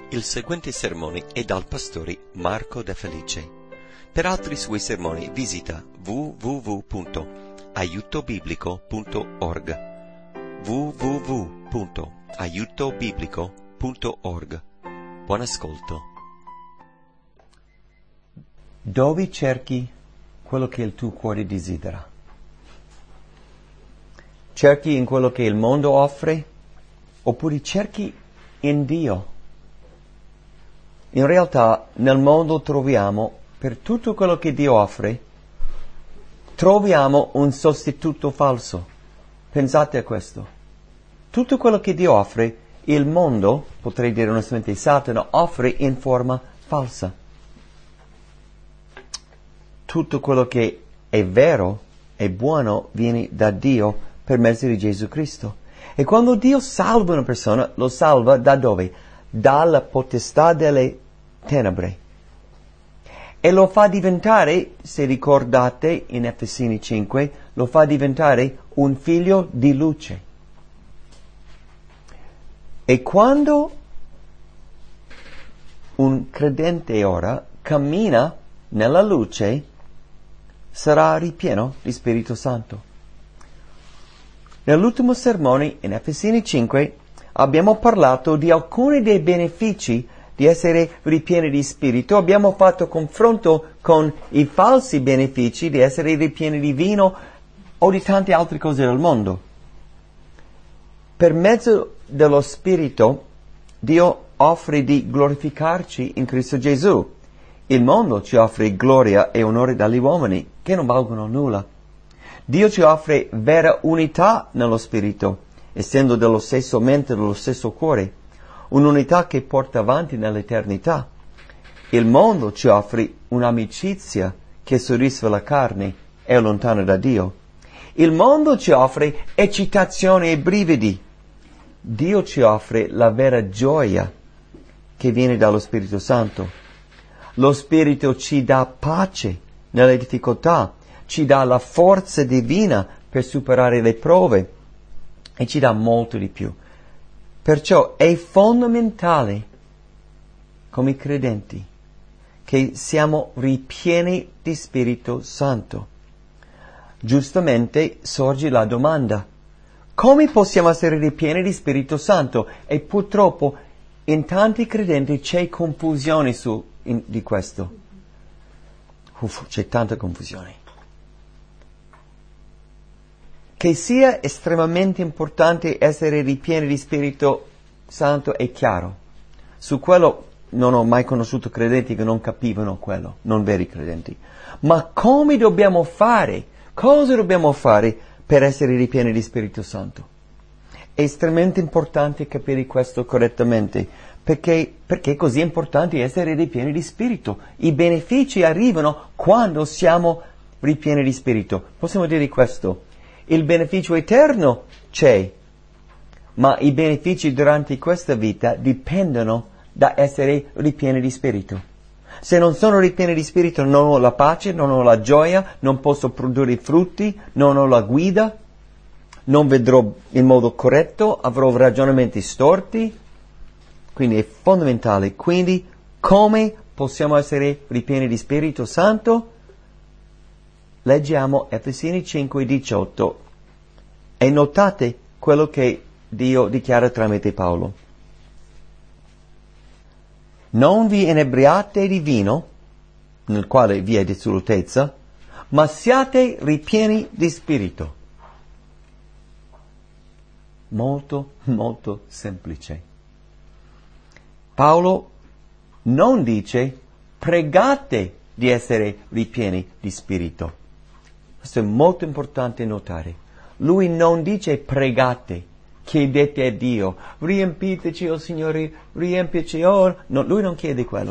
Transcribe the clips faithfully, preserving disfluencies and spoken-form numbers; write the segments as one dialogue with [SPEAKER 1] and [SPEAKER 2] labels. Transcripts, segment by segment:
[SPEAKER 1] Il seguente sermone è dal pastore Marco De Felice. Per altri suoi sermoni visita w w w punto aiuto biblico punto org w w w punto aiuto biblico punto org. Buon ascolto.
[SPEAKER 2] Dove cerchi quello che il tuo cuore desidera? Cerchi in quello che il mondo offre? Oppure cerchi in Dio? In realtà nel mondo troviamo, per tutto quello che Dio offre, troviamo un sostituto falso. Pensate a questo. Tutto quello che Dio offre, il mondo, potrei dire onestamente Satana, offre in forma falsa. Tutto quello che è vero e buono viene da Dio per mezzo di Gesù Cristo. E quando Dio salva una persona, lo salva da dove? Dalla potestà delle tenebre. E lo fa diventare, se ricordate in Efesini cinque, lo fa diventare un figlio di luce. E quando un credente ora cammina nella luce, sarà ripieno di Spirito Santo. Nell'ultimo sermone in Efesini cinque abbiamo parlato di alcuni dei benefici di essere ripieni di Spirito. Abbiamo fatto confronto con i falsi benefici di essere ripieni di vino o di tante altre cose del mondo. Per mezzo dello Spirito, Dio offre di glorificarci in Cristo Gesù. Il mondo ci offre gloria e onore dagli uomini che non valgono nulla. Dio ci offre vera unità nello Spirito, essendo dello stesso mente e dello stesso cuore, un'unità che porta avanti nell'eternità. Il mondo ci offre un'amicizia che soddisfa la carne e è lontana da Dio. Il mondo ci offre eccitazione e brividi. Dio ci offre la vera gioia che viene dallo Spirito Santo. Lo Spirito ci dà pace nelle difficoltà, ci dà la forza divina per superare le prove e ci dà molto di più. Perciò è fondamentale, come credenti, che siamo ripieni di Spirito Santo. Giustamente sorge la domanda: come possiamo essere ripieni di Spirito Santo? E purtroppo in tanti credenti c'è confusione su in, di questo. Uff, c'è tanta confusione. Che sia estremamente importante essere ripieni di Spirito Santo è chiaro. Su quello non ho mai conosciuto credenti che non capivano quello, non veri credenti. Ma come dobbiamo fare? Cosa dobbiamo fare per essere ripieni di Spirito Santo? È estremamente importante capire questo correttamente, perché, perché è così importante essere ripieni di Spirito. I benefici arrivano quando siamo ripieni di Spirito. Possiamo dire questo. Il beneficio eterno c'è, ma i benefici durante questa vita dipendono da essere ripieni di Spirito. Se non sono ripieni di Spirito non ho la pace, non ho la gioia, non posso produrre frutti, non ho la guida, non vedrò in modo corretto, avrò ragionamenti storti. Quindi è fondamentale. Quindi come possiamo essere ripieni di Spirito Santo? Leggiamo Efesini cinque diciotto e notate quello che Dio dichiara tramite Paolo. Non vi inebriate di vino, nel quale vi è dissolutezza, ma siate ripieni di Spirito. Molto, molto semplice. Paolo non dice pregate di essere ripieni di Spirito. Questo è molto importante notare. Lui non dice pregate, chiedete a Dio, riempiteci, oh Signore, riempici, oh. No, lui non chiede quello.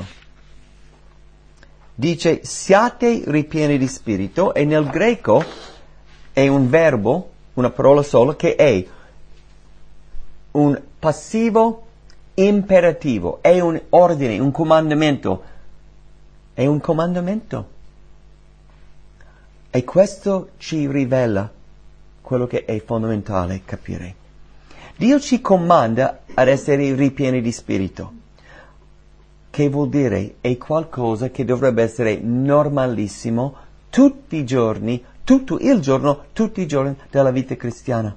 [SPEAKER 2] Dice siate ripieni di Spirito e nel greco è un verbo, una parola sola, che è un passivo imperativo, è un ordine, un comandamento. È un comandamento. E questo ci rivela quello che è fondamentale capire. Dio ci comanda ad essere ripieni di Spirito. che vuol dire è qualcosa che dovrebbe essere normalissimo tutti i giorni, tutto il giorno, tutti i giorni della vita cristiana.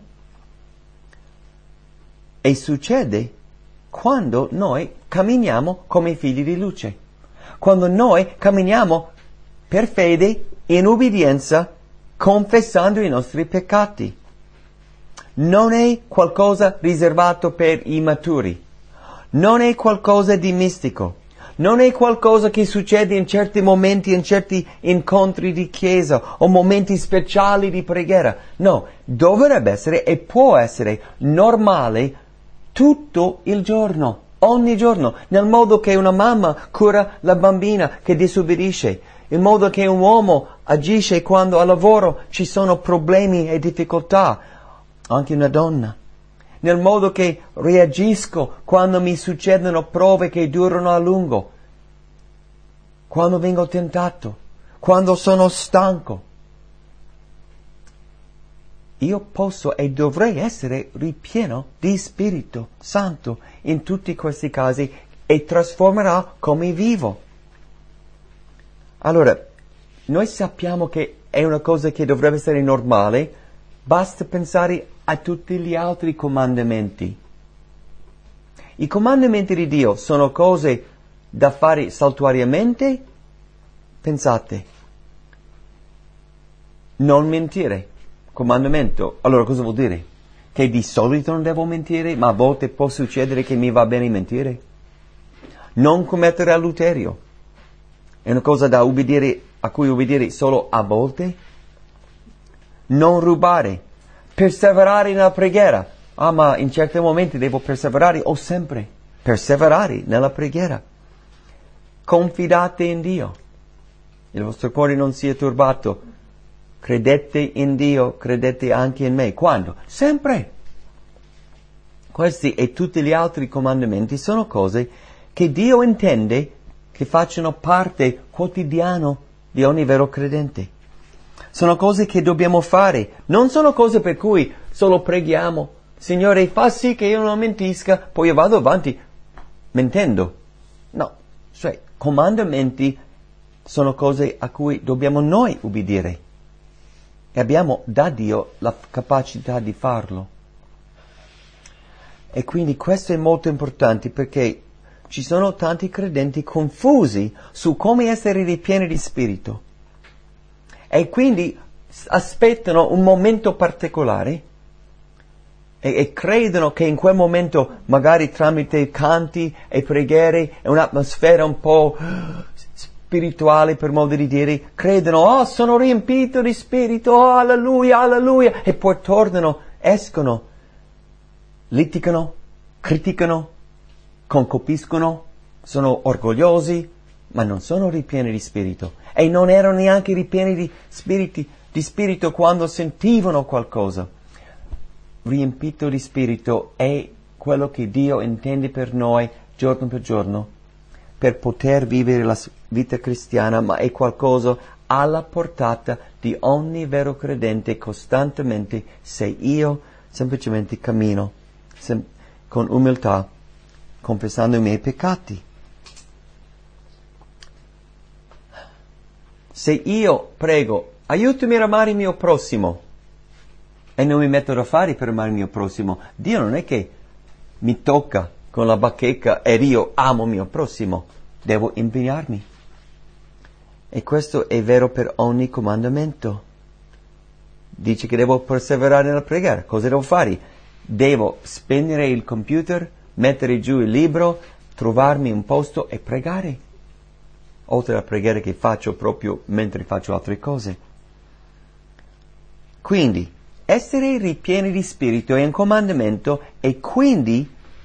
[SPEAKER 2] E succede quando noi camminiamo come figli di luce, quando noi camminiamo per fede, in ubbidienza, confessando i nostri peccati. Non è qualcosa riservato per i maturi, non è qualcosa di mistico, non è qualcosa che succede in certi momenti, in certi incontri di chiesa o momenti speciali di preghiera. No, dovrebbe essere e può essere normale tutto il giorno, ogni giorno, nel modo che una mamma cura la bambina che disobbedisce, il modo che un uomo agisce quando al lavoro ci sono problemi e difficoltà, anche una donna, nel modo che reagisco quando mi succedono prove che durano a lungo, quando vengo tentato, quando sono stanco. Io posso e dovrei essere ripieno di Spirito Santo in tutti questi casi e trasformerà come vivo. Allora, noi sappiamo che è una cosa che dovrebbe essere normale, basta pensare a tutti gli altri comandamenti. I comandamenti di Dio sono cose da fare saltuariamente? Pensate. Non mentire. Comandamento. Allora cosa vuol dire? Che di solito non devo mentire, ma a volte può succedere che mi va bene mentire? Non commettere adulterio. È una cosa da ubbidire, a cui ubbidire solo a volte? Non rubare. Perseverare nella preghiera. Ah, ma in certi momenti devo perseverare o sempre perseverare nella preghiera. Confidate in Dio. Il vostro cuore non sia turbato. Credete in Dio, credete anche in me. Quando? Sempre. Questi e tutti gli altri comandamenti sono cose che Dio intende che facciano parte quotidiana di ogni vero credente. Sono cose che dobbiamo fare, non sono cose per cui solo preghiamo. Signore, fa sì che io non mentisca, poi io vado avanti mentendo. No, cioè, comandamenti sono cose a cui dobbiamo noi ubbidire. E abbiamo da Dio la capacità di farlo. E quindi questo è molto importante perché ci sono tanti credenti confusi su come essere ripieni di spirito. E quindi aspettano un momento particolare e, e credono che in quel momento, magari tramite canti e preghiere e un'atmosfera un po' spirituale, per modo di dire, credono, oh, sono riempito di spirito, oh, alleluia, alleluia, e poi tornano, escono, litigano, criticano, concupiscono, sono orgogliosi, ma non sono ripieni di spirito. E non erano neanche ripieni di, spiriti, di spirito quando sentivano qualcosa. Riempito di spirito è quello che Dio intende per noi giorno per giorno, per poter vivere la vita cristiana, ma è qualcosa alla portata di ogni vero credente costantemente, se io semplicemente cammino sem- con umiltà, confessando i miei peccati. Se io prego, aiutami ad amare il mio prossimo, e non mi metto da fare per amare il mio prossimo, Dio non è che mi tocca con la bacheca e io amo il mio prossimo, devo impegnarmi. E questo è vero per ogni comandamento. Dice che devo perseverare nella preghiera. Cosa devo fare? Devo spegnere il computer, mettere giù il libro, trovarmi un posto e pregare. Oltre alla preghiera che faccio proprio mentre faccio altre cose. Quindi, essere ripieni di spirito è un comandamento e quindi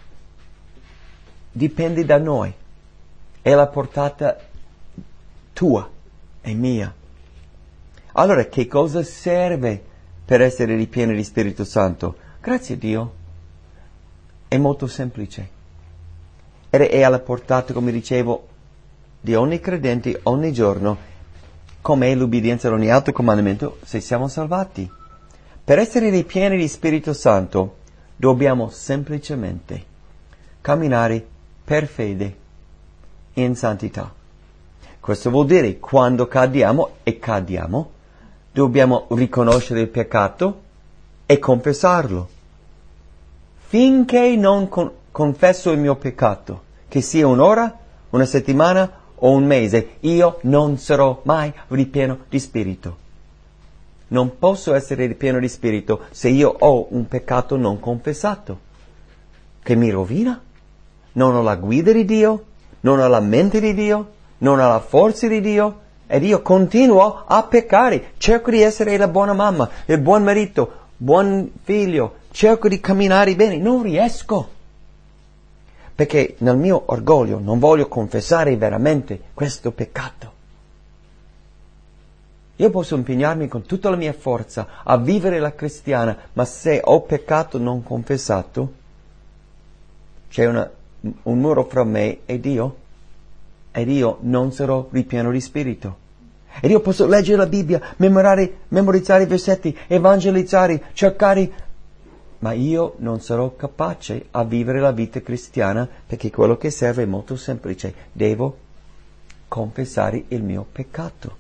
[SPEAKER 2] dipende da noi. È la portata tua e mia. Allora, che cosa serve per essere ripieni di Spirito Santo? Grazie a Dio. È molto semplice. Ed è alla portata, come dicevo, di ogni credente ogni giorno, come è l'ubbidienza ad ogni altro comandamento, se siamo salvati. Per essere ripieni di Spirito Santo dobbiamo semplicemente camminare per fede in santità. Questo vuol dire quando cadiamo e cadiamo, dobbiamo riconoscere il peccato e confessarlo. Finché non con- confesso il mio peccato, che sia un'ora, una settimana o un mese, io non sarò mai ripieno di spirito. Non posso essere ripieno di spirito se io ho un peccato non confessato, che mi rovina. Non ho la guida di Dio, non ho la mente di Dio, non ho la forza di Dio, ed io continuo a peccare. Cerco di essere la buona mamma, il buon marito, buon figlio, cerco di camminare bene, non riesco. Perché nel mio orgoglio non voglio confessare veramente questo peccato. Io posso impegnarmi con tutta la mia forza a vivere la cristiana, ma se ho peccato non confessato, c'è una, un muro fra me e Dio, ed io non sarò ripieno di spirito. Ed io posso leggere la Bibbia, memorare, memorizzare i versetti, evangelizzare, cercare, ma io non sarò capace a vivere la vita cristiana, perché quello che serve è molto semplice. Devo confessare il mio peccato.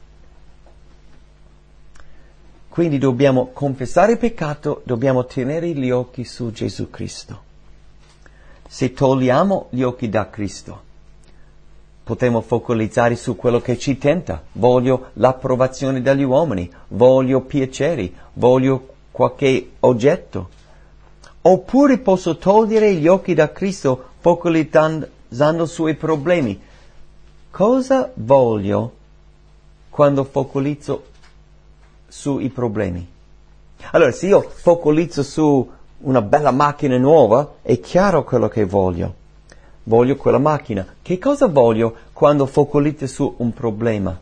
[SPEAKER 2] Quindi dobbiamo confessare il peccato, dobbiamo tenere gli occhi su Gesù Cristo. Se togliamo gli occhi da Cristo, potremo focalizzare su quello che ci tenta. Voglio l'approvazione degli uomini, voglio piaceri, voglio qualche oggetto. Oppure posso togliere gli occhi da Cristo focalizzando sui problemi. Cosa voglio quando focalizzo sui problemi? Allora, se io focalizzo su una bella macchina nuova, è chiaro quello che voglio. Voglio quella macchina. Che cosa voglio quando focalizzo su un problema?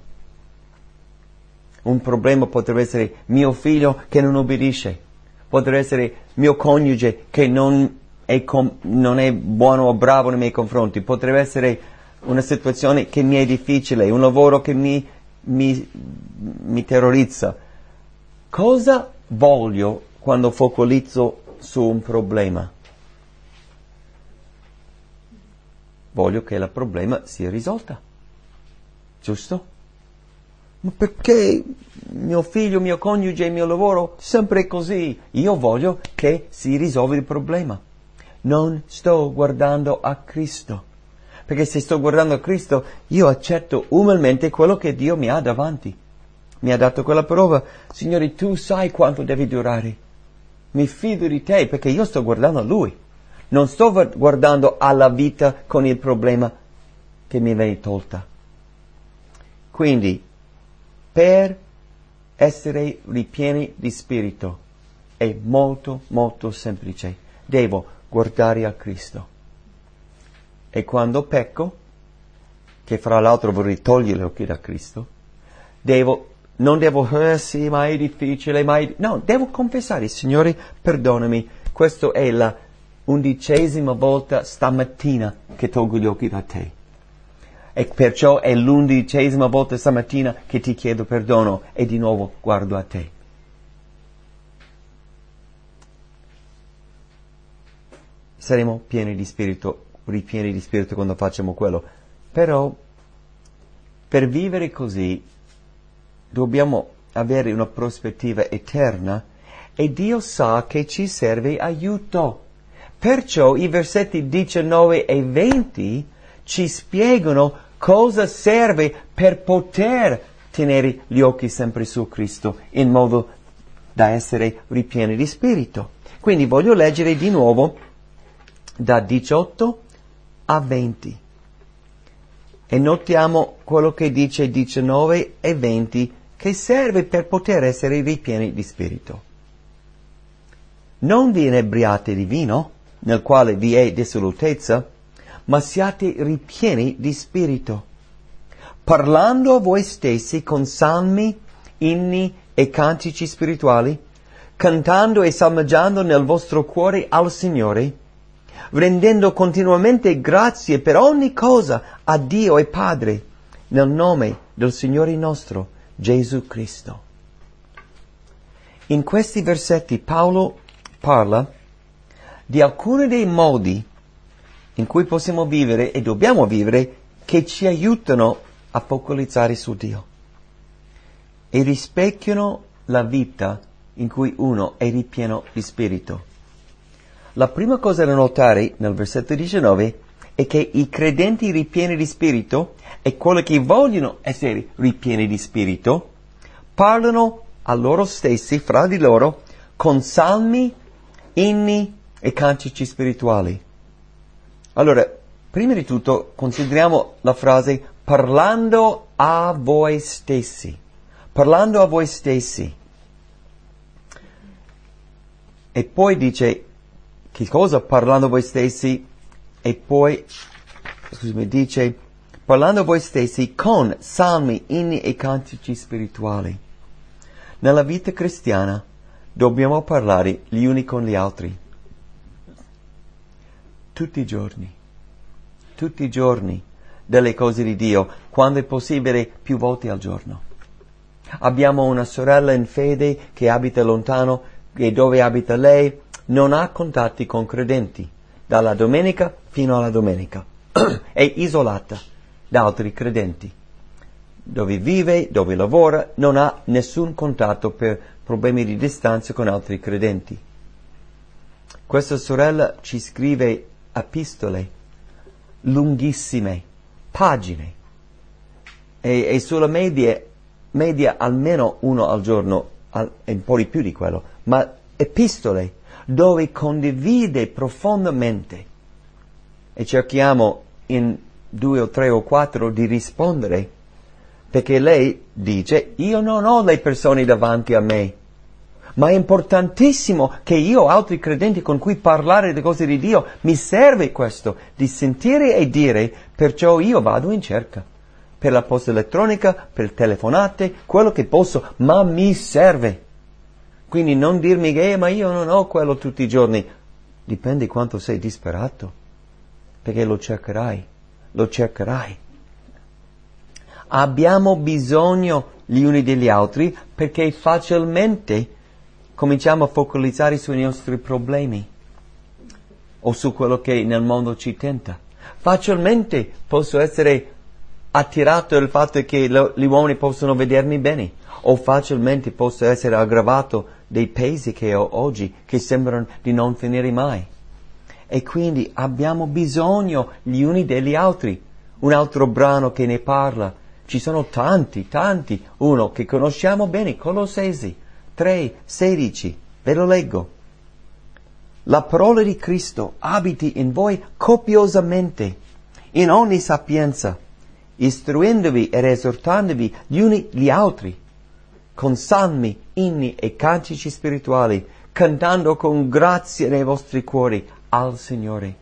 [SPEAKER 2] Un problema potrebbe essere mio figlio che non obbedisce, potrebbe essere mio coniuge che non è, com- non è buono o bravo nei miei confronti, potrebbe essere una situazione che mi è difficile, un lavoro che mi, mi, mi terrorizza. Cosa voglio quando focalizzo su un problema? Voglio che il problema sia risolta. Giusto? Ma perché mio figlio, mio coniuge, mio lavoro, sempre così? Io voglio che si risolva il problema. Non sto guardando a Cristo. Perché se sto guardando a Cristo, io accetto umilmente quello che Dio mi ha davanti. Mi ha dato quella prova. Signore, tu sai quanto devi durare. Mi fido di te perché io sto guardando a Lui. Non sto guardando alla vita con il problema che mi viene tolta. Quindi, per essere ripieni di spirito, è molto, molto semplice. Devo guardare a Cristo. E quando pecco, che fra l'altro vorrei togliere gli occhi da Cristo, devo, non devo, eh sì, ma è difficile, ma è... No, devo confessare, Signore, perdonami, questa è la undicesima volta stamattina che tolgo gli occhi da te. E perciò è l'undicesima volta stamattina che ti chiedo perdono e di nuovo guardo a te. Saremo pieni di spirito, ripieni di spirito quando facciamo quello. Però, per vivere così, dobbiamo avere una prospettiva eterna e Dio sa che ci serve aiuto. Perciò i versetti diciannove e venti ci spiegano cosa serve per poter tenere gli occhi sempre su Cristo in modo da essere ripieni di spirito. Quindi voglio leggere di nuovo da diciotto a venti e notiamo quello che dice diciannove e venti che serve per poter essere ripieni di spirito. Non vi inebriate di vino, nel quale vi è dissolutezza, ma siate ripieni di spirito, parlando a voi stessi con salmi, inni e cantici spirituali, cantando e salmeggiando nel vostro cuore al Signore, rendendo continuamente grazie per ogni cosa a Dio e Padre, nel nome del Signore nostro, Gesù Cristo. In questi versetti Paolo parla di alcuni dei modi in cui possiamo vivere e dobbiamo vivere che ci aiutano a focalizzare su Dio e rispecchiano la vita in cui uno è ripieno di spirito. La prima cosa da notare nel versetto diciannove è che i credenti ripieni di spirito e quelli che vogliono essere ripieni di spirito parlano a loro stessi, fra di loro, con salmi, inni e cantici spirituali. Allora, prima di tutto consideriamo la frase parlando a voi stessi. Parlando a voi stessi. E poi dice, che cosa parlando a voi stessi? E poi, scusami, dice, parlando a voi stessi con salmi, inni e cantici spirituali. Nella vita cristiana dobbiamo parlare gli uni con gli altri. Tutti i giorni. Tutti i giorni delle cose di Dio, quando è possibile più volte al giorno. Abbiamo una sorella in fede che abita lontano e dove abita lei non ha contatti con credenti, dalla domenica fino alla domenica. È isolata da altri credenti. Dove vive, dove lavora, non ha nessun contatto per problemi di distanza con altri credenti. Questa sorella ci scrive epistole lunghissime, pagine, e, e sulla media, media almeno uno al giorno, al, e un po' di più di quello, ma epistole dove condivide profondamente, e cerchiamo in due o tre o quattro di rispondere, perché lei dice, io non ho le persone davanti a me, ma è importantissimo che io ho altri credenti con cui parlare delle cose di Dio. Mi serve questo, di sentire e dire, perciò io vado in cerca. Per la posta elettronica, per telefonate, quello che posso, ma mi serve. Quindi non dirmi che, eh, ma io non ho quello tutti i giorni. Dipende quanto sei disperato, perché lo cercherai, lo cercherai. Abbiamo bisogno gli uni degli altri perché facilmente cominciamo a focalizzare sui nostri problemi o su quello che nel mondo ci tenta. Facilmente posso essere attirato dal fatto che lo, gli uomini possono vedermi bene, o facilmente posso essere aggravato dai pesi che ho oggi che sembrano di non finire mai. E quindi abbiamo bisogno gli uni degli altri. Un altro brano che ne parla. Ci sono tanti, tanti. Uno che conosciamo bene, Colossesi tre, sedici. Ve lo leggo. La parola di Cristo abiti in voi copiosamente, in ogni sapienza, istruendovi ed esortandovi gli uni gli altri, con salmi, inni e cantici spirituali, cantando con grazia nei vostri cuori al Signore.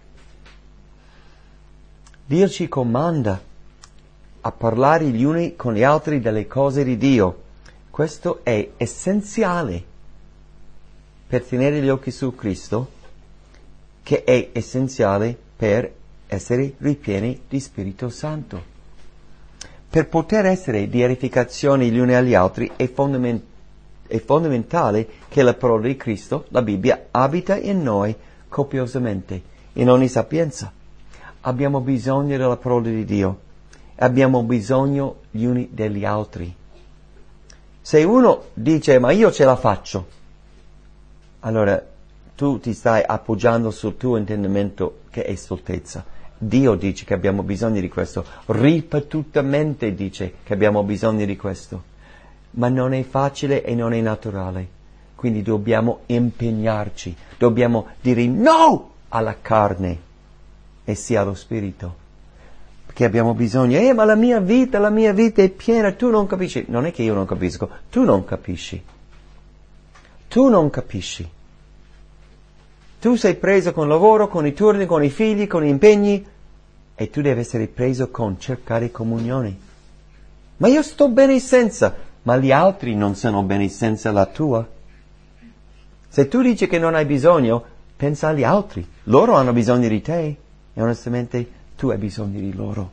[SPEAKER 2] Dio ci comanda a parlare gli uni con gli altri delle cose di Dio. Questo è essenziale per tenere gli occhi su Cristo, che è essenziale per essere ripieni di Spirito Santo. Per poter essere di edificazione gli uni agli altri è, fondament- è fondamentale che la parola di Cristo, la Bibbia, abita in noi copiosamente, in ogni sapienza. Abbiamo bisogno della parola di Dio, abbiamo bisogno gli uni degli altri. Se uno dice, ma io ce la faccio, allora tu ti stai appoggiando sul tuo intendimento che è stoltezza. Dio dice che abbiamo bisogno di questo, ripetutamente dice che abbiamo bisogno di questo, ma non è facile e non è naturale, quindi dobbiamo impegnarci, dobbiamo dire no alla carne e sì allo spirito, perché abbiamo bisogno, eh ma la mia vita, la mia vita è piena, tu non capisci, non è che io non capisco, tu non capisci, tu non capisci. Tu sei preso con il lavoro, con i turni, con i figli, con gli impegni, e tu devi essere preso con cercare comunione. Ma io sto bene senza, ma gli altri non sono bene senza la tua. Se tu dici che non hai bisogno, pensa agli altri. Loro hanno bisogno di te, e onestamente tu hai bisogno di loro.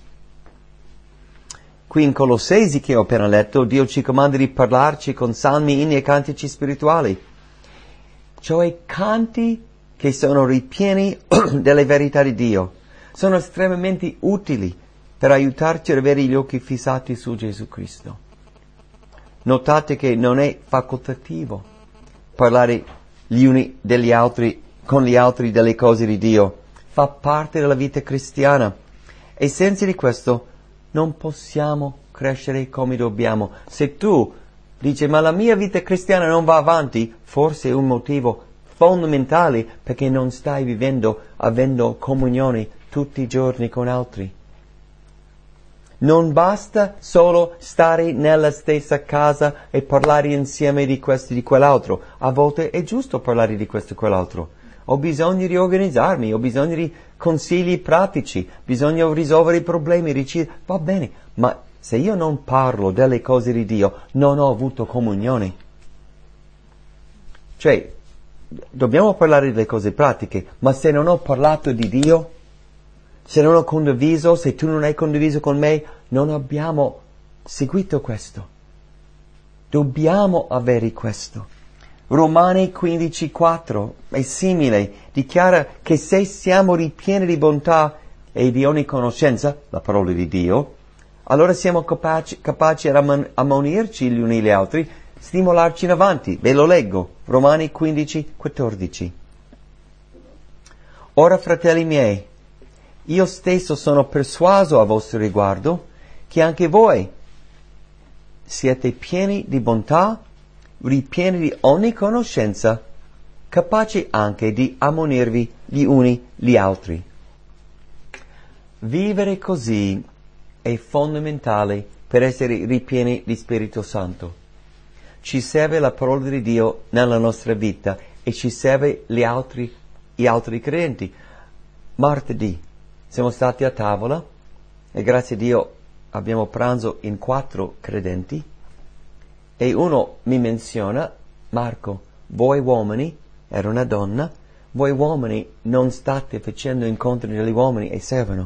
[SPEAKER 2] Qui in Colossesi che ho appena letto, Dio ci comanda di parlarci con salmi, inni e cantici spirituali. Cioè canti che sono ripieni delle verità di Dio. Sono estremamente utili per aiutarci ad avere gli occhi fissati su Gesù Cristo. Notate che non è facoltativo parlare gli uni degli altri, con gli altri delle cose di Dio. Fa parte della vita cristiana. E senza di questo non possiamo crescere come dobbiamo. Se tu dici, ma la mia vita cristiana non va avanti, forse è un motivo fondamentale perché non stai vivendo, avendo comunione tutti i giorni con altri. Non basta solo stare nella stessa casa e parlare insieme di questo e di quell'altro. A volte è giusto parlare di questo e quell'altro. Ho bisogno di organizzarmi, ho bisogno di consigli pratici, bisogna risolvere i problemi, ricevere. Va bene, ma se io non parlo delle cose di Dio, non ho avuto comunione. Cioè, dobbiamo parlare delle cose pratiche, ma se non ho parlato di Dio, se non ho condiviso, se tu non hai condiviso con me, non abbiamo seguito questo. Dobbiamo avere questo. Romani quindici quattro è simile, dichiara che se siamo ripieni di bontà e di ogni conoscenza, la parola di Dio, allora siamo capaci, capaci ad ammonirci gli uni gli altri, stimolarci in avanti. Ve lo leggo, Romani quindici quattordici. Ora, fratelli miei, io stesso sono persuaso a vostro riguardo che anche voi siete pieni di bontà, ripieni di ogni conoscenza, capaci anche di ammonirvi gli uni gli altri. Vivere così è fondamentale per essere ripieni di Spirito Santo. Ci serve la parola di Dio nella nostra vita e ci serve gli altri, gli altri credenti. Martedì siamo stati a tavola e grazie a Dio abbiamo pranzo in quattro credenti e uno mi menziona, Marco, voi uomini, era una donna, voi uomini non state facendo incontri degli uomini e servono.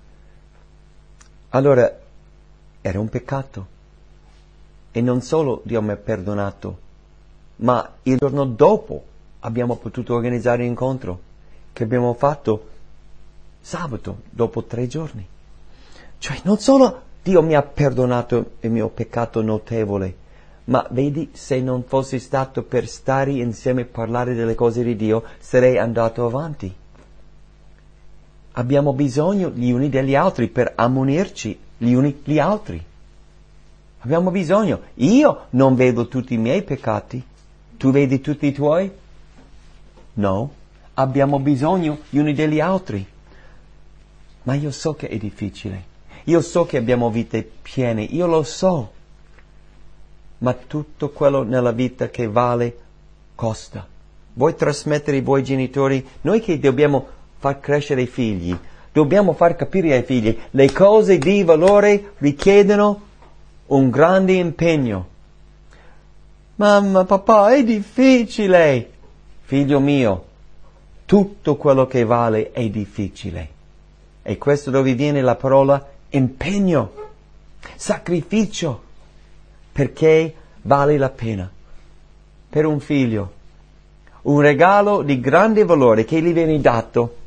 [SPEAKER 2] Allora, era un peccato. E non solo Dio mi ha perdonato, ma il giorno dopo abbiamo potuto organizzare un incontro che abbiamo fatto sabato, dopo tre giorni. Cioè, non solo Dio mi ha perdonato il mio peccato notevole, ma vedi, se non fossi stato per stare insieme e parlare delle cose di Dio, sarei andato avanti. Abbiamo bisogno gli uni degli altri per ammonirci gli uni gli altri. Abbiamo bisogno. Io non vedo tutti i miei peccati. Tu vedi tutti i tuoi? No. Abbiamo bisogno gli uni degli altri. Ma io so che è difficile. Io so che abbiamo vite piene. Io lo so. Ma tutto quello nella vita che vale costa. Vuoi trasmettere ai vuoi genitori? Noi che dobbiamo far crescere i figli, dobbiamo far capire ai figli le cose di valore richiedono un grande impegno. Mamma, papà, è difficile. Figlio mio, tutto quello che vale è difficile. E questo dove viene la parola impegno, sacrificio, perché vale la pena. Per un figlio, un regalo di grande valore che gli viene dato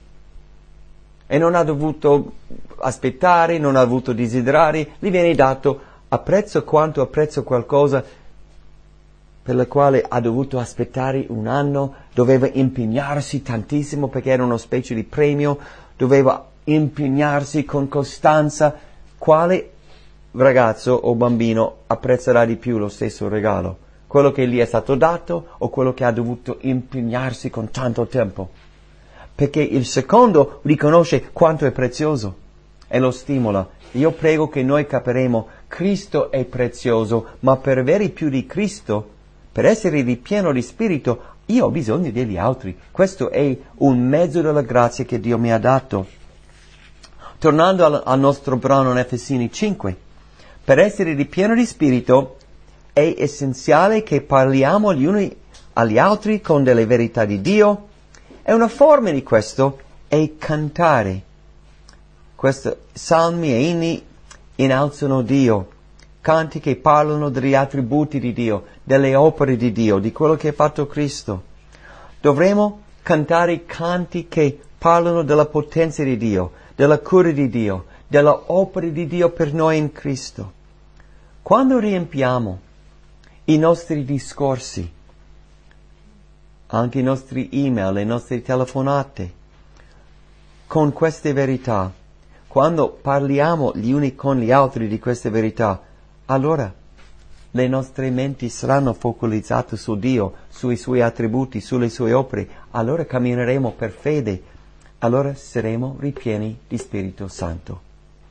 [SPEAKER 2] e non ha dovuto aspettare, non ha dovuto desiderare, gli viene dato. Apprezzo quanto apprezzo qualcosa per la quale ha dovuto aspettare un anno, doveva impegnarsi tantissimo perché era una specie di premio, doveva impegnarsi con costanza. Quale ragazzo o bambino apprezzerà di più lo stesso regalo? Quello che gli è stato dato o quello che ha dovuto impegnarsi con tanto tempo? Perché il secondo riconosce quanto è prezioso e lo stimola. Io prego che noi capiremo, Cristo è prezioso, ma per avere più di Cristo, per essere ripieno di Spirito, io ho bisogno degli altri. Questo è un mezzo della grazia che Dio mi ha dato. Tornando al, al nostro brano in Efesini cinque, per essere ripieno di Spirito è essenziale che parliamo gli uni agli altri con delle verità di Dio, e una forma di questo è cantare. Questo, salmi e inni innalzano Dio, canti che parlano degli attributi di Dio, delle opere di Dio, di quello che ha fatto Cristo. Dovremo cantare canti che parlano della potenza di Dio, della cura di Dio, della opera di Dio per noi in Cristo. Quando riempiamo i nostri discorsi, anche i nostri email, le nostre telefonate, con queste verità, quando parliamo gli uni con gli altri di queste verità, allora le nostre menti saranno focalizzate su Dio, sui Suoi attributi, sulle Sue opere, allora cammineremo per fede, allora saremo ripieni di Spirito Santo.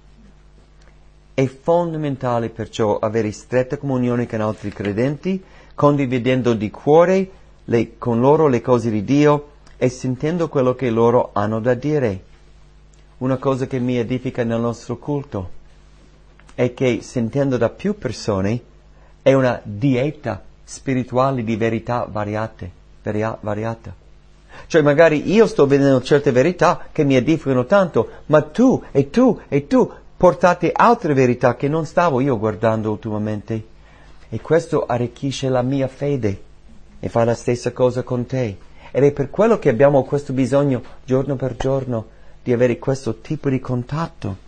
[SPEAKER 2] È fondamentale perciò avere stretta comunione con altri credenti, condividendo di cuore le, con loro le cose di Dio e sentendo quello che loro hanno da dire. Una cosa che mi edifica nel nostro culto è che sentendo da più persone è una dieta spirituale di verità variate, varia, variata. Cioè magari io sto vedendo certe verità che mi edificano tanto, ma tu e tu e tu portate altre verità che non stavo io guardando ultimamente. E questo arricchisce la mia fede e fa la stessa cosa con te. Ed è per quello che abbiamo questo bisogno giorno per giorno di avere questo tipo di contatto.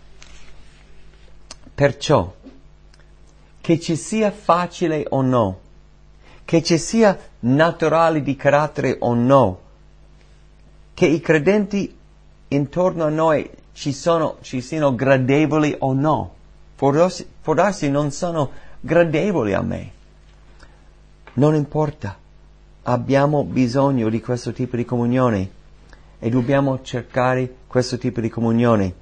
[SPEAKER 2] Perciò, che ci sia facile o no, che ci sia naturale di carattere o no, che i credenti intorno a noi ci sono, ci siano gradevoli o no, può darsi, può darsi non sono gradevoli a me. Non importa, abbiamo bisogno di questo tipo di comunione e dobbiamo cercare questo tipo di comunione.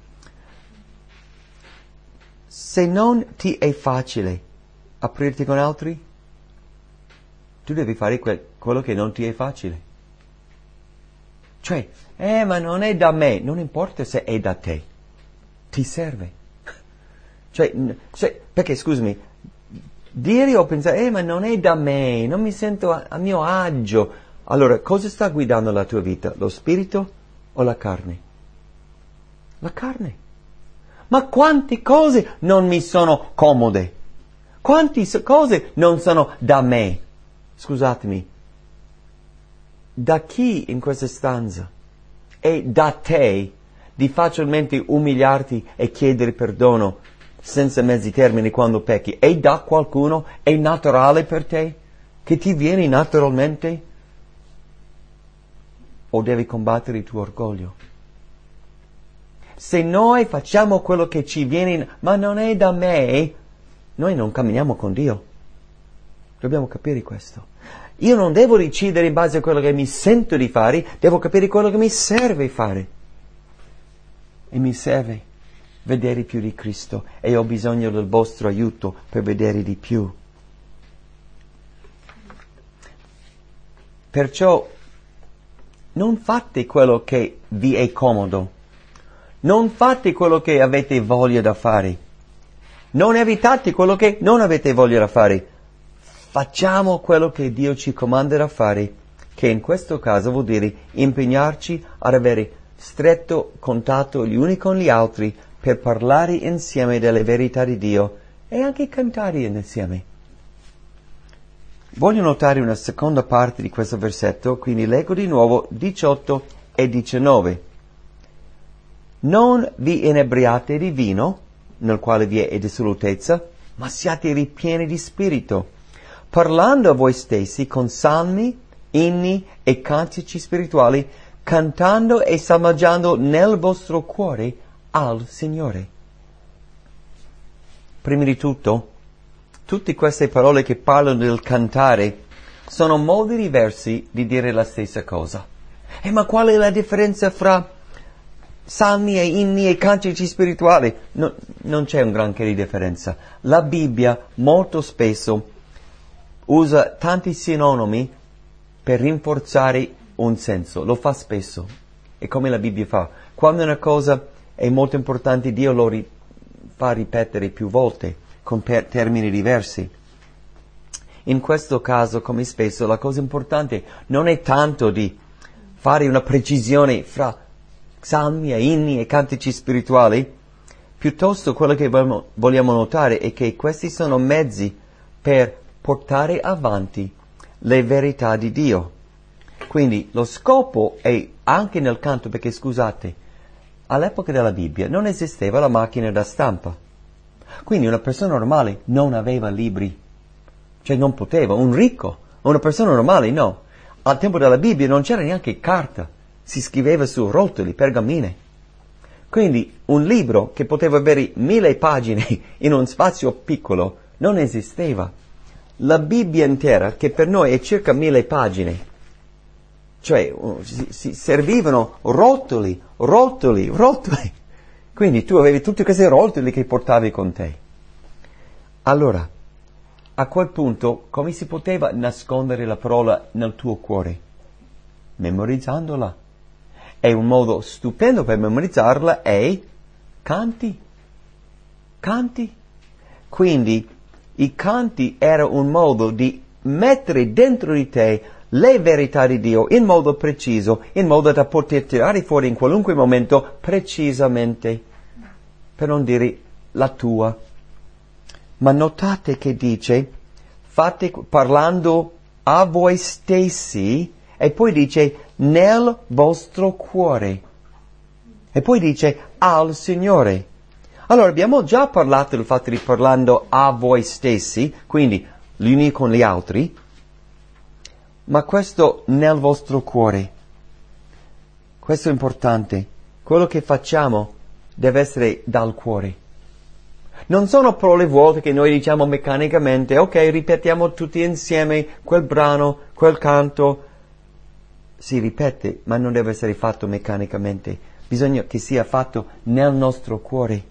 [SPEAKER 2] Se non ti è facile aprirti con altri, tu devi fare que- quello che non ti è facile. Cioè, eh, ma non è da me, non importa se è da te, ti serve. Cioè, se, perché scusami, dire o pensare, eh, ma non è da me, non mi sento a, a mio agio. Allora, cosa sta guidando la tua vita? Lo spirito o la carne? La carne. Ma quante cose non mi sono comode? Quante cose non sono da me? Scusatemi, da chi in questa stanza è da te di facilmente umiliarti e chiedere perdono senza mezzi termini quando pecchi? È da qualcuno? È naturale per te? Che ti viene naturalmente? O devi combattere il tuo orgoglio? Se noi facciamo quello che ci viene, ma non è da me, noi non camminiamo con Dio. Dobbiamo capire questo. Io non devo decidere in base a quello che mi sento di fare, devo capire quello che mi serve fare. E mi serve vedere più di Cristo e ho bisogno del vostro aiuto per vedere di più. Perciò non fate quello che vi è comodo. Non fate quello che avete voglia da fare. Non evitate quello che non avete voglia da fare. Facciamo quello che Dio ci comanda da fare, che in questo caso vuol dire impegnarci ad avere stretto contatto gli uni con gli altri per parlare insieme delle verità di Dio e anche cantare insieme. Voglio notare una seconda parte di questo versetto, quindi leggo di nuovo diciotto e diciannove. Non vi inebriate di vino, nel quale vi è dissolutezza, ma siate ripieni di spirito, parlando a voi stessi con salmi, inni e cantici spirituali, cantando e salmeggiando nel vostro cuore al Signore. Prima di tutto, tutte queste parole che parlano del cantare sono modi diversi di dire la stessa cosa. E ma qual è la differenza fra salmi e inni e cantici spirituali? No, non c'è un granché di differenza. La Bibbia molto spesso usa tanti sinonimi per rinforzare un senso. Lo fa spesso. È come la Bibbia fa. Quando una cosa è molto importante, Dio lo ri- fa ripetere più volte con per- termini diversi. In questo caso, come spesso, la cosa importante non è tanto di fare una precisione fra salmi e inni e cantici spirituali, piuttosto quello che vogliamo, vogliamo notare è che questi sono mezzi per portare avanti le verità di Dio. Quindi lo scopo è anche nel canto, perché scusate, all'epoca della Bibbia non esisteva la macchina da stampa. Quindi una persona normale non aveva libri. Cioè non poteva. Un ricco, una persona normale no. Al tempo della Bibbia non c'era neanche carta. Si scriveva su rotoli, pergamene. Quindi un libro che poteva avere mille pagine in un spazio piccolo non esisteva. La Bibbia intera, che per noi è circa mille pagine, cioè si, si servivano rotoli, rotoli, rotoli. Quindi tu avevi tutti questi rotoli che portavi con te. Allora, a quel punto, come si poteva nascondere la parola nel tuo cuore? Memorizzandola. E un modo stupendo per memorizzarla è canti. Canti. Quindi i canti erano un modo di mettere dentro di te le verità di Dio in modo preciso, in modo da poter tirare fuori in qualunque momento precisamente, per non dire la tua. Ma notate che dice, fate parlando a voi stessi, e poi dice nel vostro cuore. E poi dice al Signore. Allora abbiamo già parlato del fatto di parlando a voi stessi, quindi gli uni con gli altri, ma questo nel vostro cuore. Questo è importante. Quello che facciamo deve essere dal cuore. Non sono parole vuote che noi diciamo meccanicamente, ok, ripetiamo tutti insieme quel brano, quel canto. Si ripete, ma non deve essere fatto meccanicamente. Bisogna che sia fatto nel nostro cuore.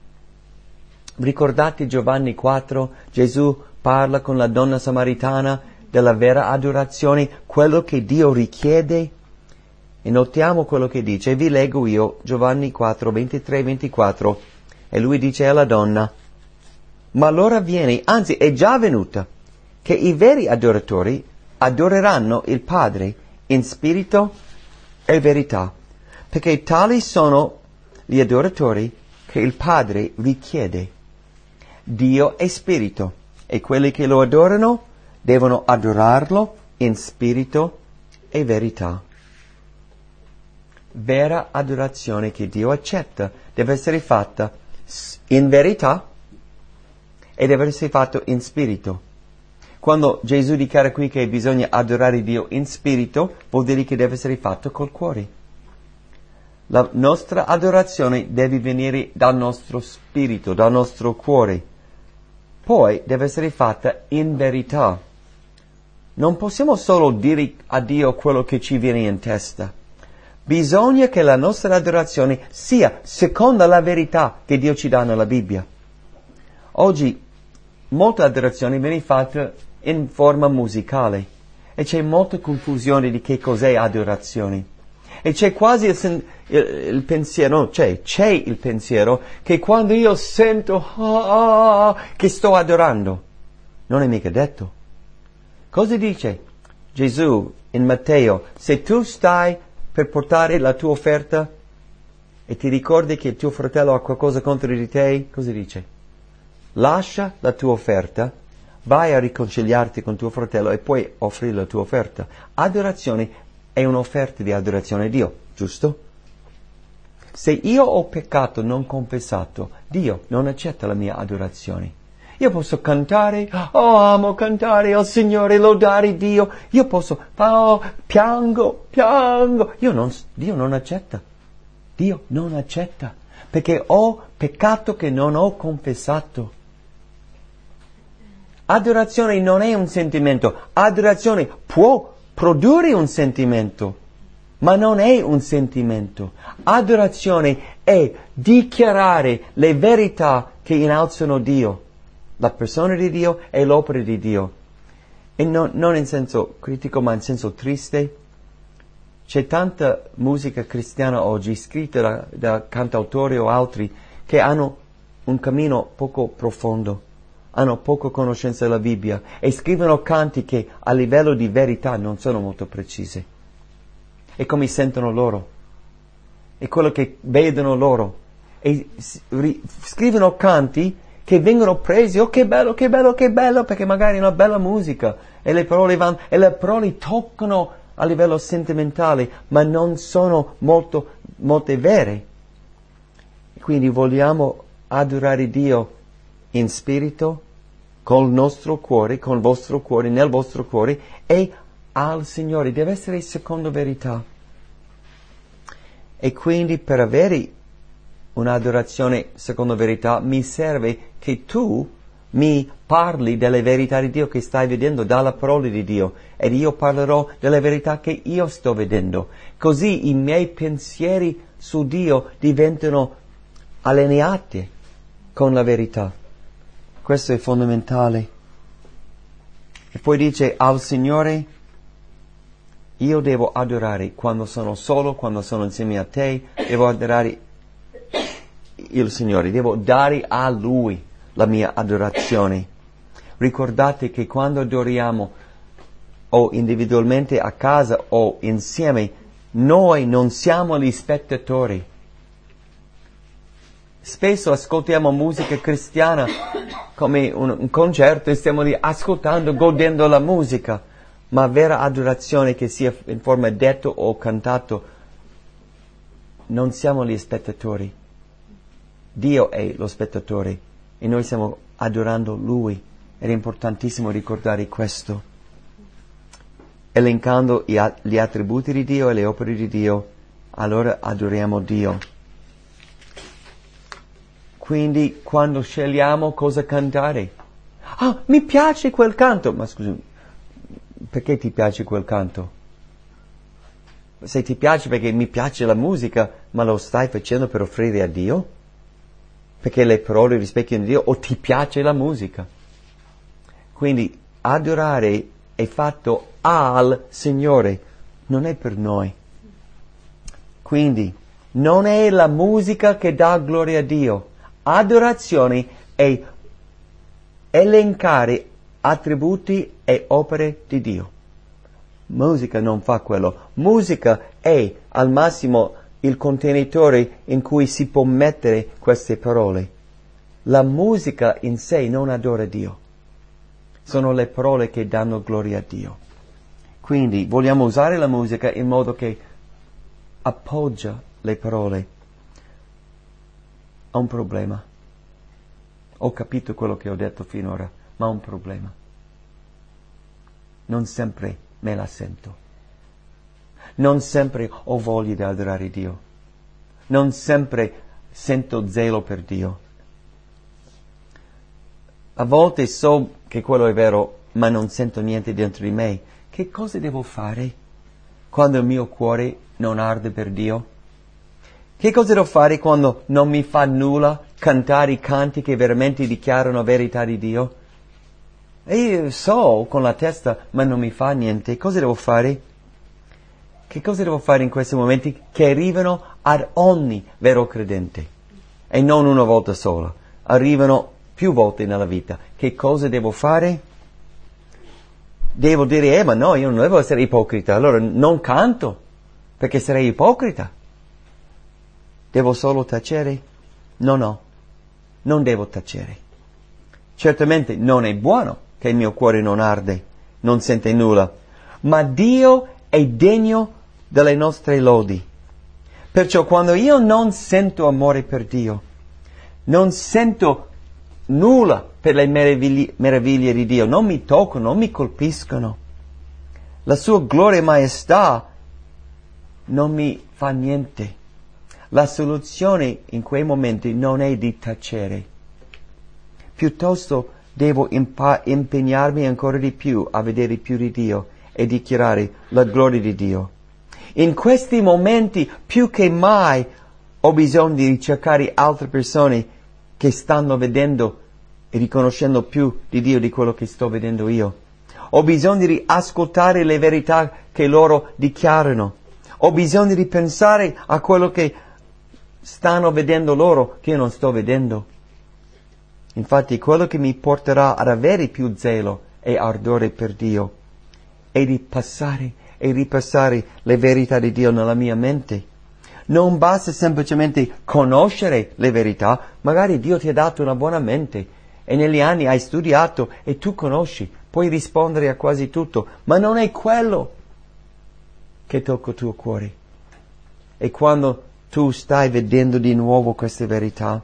[SPEAKER 2] Ricordate Giovanni quattro? Gesù parla con la donna samaritana della vera adorazione, quello che Dio richiede. E notiamo quello che dice. Vi leggo io Giovanni quattro, ventitré ventiquattro. E lui dice alla donna, ma l'ora viene, anzi è già venuta, che i veri adoratori adoreranno il Padre in spirito e verità, perché tali sono gli adoratori che il Padre richiede. Dio è spirito e quelli che lo adorano devono adorarlo in spirito e verità. Vera adorazione che Dio accetta deve essere fatta in verità e deve essere fatto in spirito. Quando Gesù dichiara qui che bisogna adorare Dio in spirito, vuol dire che deve essere fatto col cuore. La nostra adorazione deve venire dal nostro spirito, dal nostro cuore. Poi deve essere fatta in verità. Non possiamo solo dire a Dio quello che ci viene in testa. Bisogna che la nostra adorazione sia secondo la verità che Dio ci dà nella Bibbia. Oggi molta adorazione viene fatta in forma musicale e c'è molta confusione di che cos'è adorazione. E c'è quasi il, il, il pensiero, no, c'è, c'è il pensiero che quando io sento ah, ah, che sto adorando, non è mica detto. Cosa dice Gesù in Matteo? Se tu stai per portare la tua offerta e ti ricordi che il tuo fratello ha qualcosa contro di te, cosa dice? Lascia la tua offerta, vai a riconciliarti con tuo fratello e poi offri la tua offerta. Adorazione è un'offerta di adorazione a Dio, giusto? Se io ho peccato non confessato, Dio non accetta la mia adorazione. Io posso cantare, oh amo cantare al Signore, lodare Dio. Io posso, oh piango, piango. Io non, Dio non accetta. Dio non accetta. Perché ho peccato che non ho confessato. Adorazione non è un sentimento. Adorazione può produrre un sentimento, ma non è un sentimento. Adorazione è dichiarare le verità che innalzano Dio, la persona di Dio e l'opera di Dio. E non, non in senso critico, ma in senso triste. C'è tanta musica cristiana oggi, scritta da, da cantautori o altri, che hanno un cammino poco profondo, hanno poca conoscenza della Bibbia e scrivono canti che a livello di verità non sono molto precise. È come sentono loro, è quello che vedono loro. E ri- scrivono canti che vengono presi, oh che bello, che bello, che bello, perché magari è una bella musica e le parole vanno, e le parole toccano a livello sentimentale, ma non sono molto, molte vere. Quindi vogliamo adorare Dio in spirito, col nostro cuore, con il vostro cuore, nel vostro cuore, e al Signore. Deve essere secondo verità. E quindi per avere un'adorazione secondo verità mi serve che tu mi parli delle verità di Dio che stai vedendo dalla parola di Dio, ed io parlerò delle verità che io sto vedendo. Così i miei pensieri su Dio diventano allineati con la verità. Questo è fondamentale. E poi dice al Signore, io devo adorare quando sono solo, quando sono insieme a te, devo adorare il Signore, devo dare a Lui la mia adorazione. Ricordate che quando adoriamo o individualmente a casa o insieme, noi non siamo gli spettatori. Spesso ascoltiamo musica cristiana come un, un concerto e stiamo lì ascoltando, godendo la musica, ma vera adorazione che sia in forma detto o cantato, non siamo gli spettatori. Dio è lo spettatore e noi stiamo adorando Lui. Ed è importantissimo ricordare questo. Elencando gli attributi di Dio e le opere di Dio, allora adoriamo Dio. Quindi quando scegliamo cosa cantare, ah, mi piace quel canto, ma scusi, perché ti piace quel canto? Se ti piace perché mi piace la musica, ma lo stai facendo per offrire a Dio? Perché le parole rispecchiano Dio, o ti piace la musica? Quindi adorare è fatto al Signore, non è per noi. Quindi non è la musica che dà gloria a Dio. Adorazione è elencare attributi e opere di Dio. Musica non fa quello. Musica è al massimo il contenitore in cui si può mettere queste parole. La musica in sé non adora Dio. Sono le parole che danno gloria a Dio. Quindi vogliamo usare la musica in modo che appoggia le parole. Ho un problema. Ho capito quello che ho detto finora, ma ho un problema. Non sempre me la sento. Non sempre ho voglia di adorare Dio. Non sempre sento zelo per Dio. A volte so che quello è vero, ma non sento niente dentro di me. Che cosa devo fare quando il mio cuore non arde per Dio? Che cosa devo fare quando non mi fa nulla cantare i canti che veramente dichiarano la verità di Dio? E io so con la testa, ma non mi fa niente. Cosa devo fare? Che cosa devo fare in questi momenti che arrivano ad ogni vero credente? E non una volta sola. Arrivano più volte nella vita. Che cosa devo fare? Devo dire, eh, ma no, io non devo essere ipocrita. Allora non canto, perché sarei ipocrita. Devo solo tacere? No, no, non devo tacere. Certamente non è buono che il mio cuore non arde, non sente nulla, ma Dio è degno delle nostre lodi. Perciò quando io non sento amore per Dio, non sento nulla per le meraviglie, meraviglie di Dio, non mi toccano, non mi colpiscono, la sua gloria e maestà non mi fa niente. La soluzione in quei momenti non è di tacere. Piuttosto devo impa- impegnarmi ancora di più a vedere più di Dio e dichiarare la gloria di Dio. In questi momenti più che mai ho bisogno di ricercare altre persone che stanno vedendo e riconoscendo più di Dio di quello che sto vedendo io. Ho bisogno di ascoltare le verità che loro dichiarano. Ho bisogno di pensare a quello che stanno vedendo loro che io non sto vedendo. Infatti quello che mi porterà ad avere più zelo e ardore per Dio è di passare e ripassare le verità di Dio nella mia mente. Non basta semplicemente conoscere le verità, magari Dio ti ha dato una buona mente e negli anni hai studiato e tu conosci, puoi rispondere a quasi tutto, ma non è quello che tocca il tuo cuore. E quando tu stai vedendo di nuovo queste verità.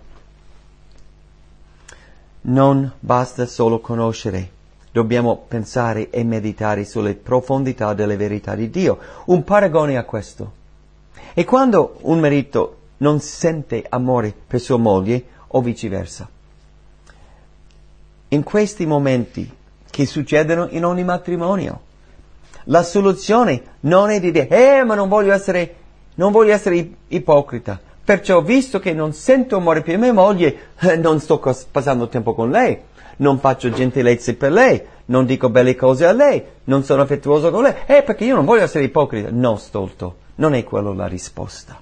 [SPEAKER 2] Non basta solo conoscere, dobbiamo pensare e meditare sulle profondità delle verità di Dio. Un paragone a questo. E quando un marito non sente amore per sua moglie o viceversa, in questi momenti che succedono in ogni matrimonio, la soluzione non è di dire, eh, ma non voglio essere, non voglio essere ipocrita. Perciò, visto che non sento amore per mia moglie, eh, non sto cos- passando tempo con lei, non faccio gentilezze per lei, non dico belle cose a lei, non sono affettuoso con lei, eh, perché io non voglio essere ipocrita. No, stolto, non è quella la risposta.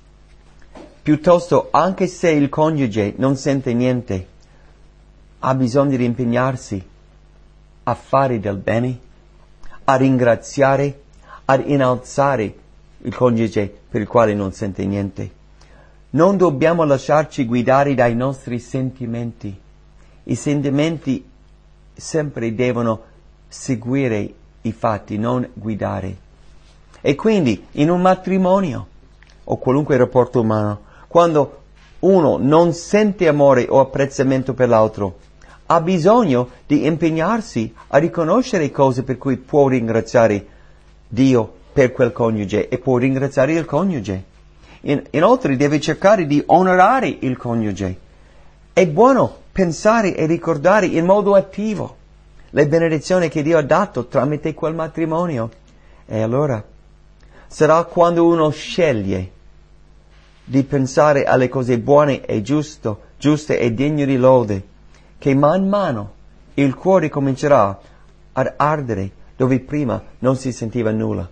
[SPEAKER 2] Piuttosto, anche se il coniuge non sente niente, ha bisogno di impegnarsi a fare del bene, a ringraziare, ad innalzare il coniuge per il quale non sente niente. Non dobbiamo lasciarci guidare dai nostri sentimenti. I sentimenti sempre devono seguire i fatti, non guidare. E quindi, in un matrimonio o qualunque rapporto umano, quando uno non sente amore o apprezzamento per l'altro, ha bisogno di impegnarsi a riconoscere cose per cui può ringraziare Dio per quel coniuge e può ringraziare il coniuge. In, inoltre deve cercare di onorare il coniuge. È buono pensare e ricordare in modo attivo le benedizioni che Dio ha dato tramite quel matrimonio. E allora sarà quando uno sceglie di pensare alle cose buone e giusto, giuste e degne di lode, che man mano il cuore comincerà ad ardere dove prima non si sentiva nulla.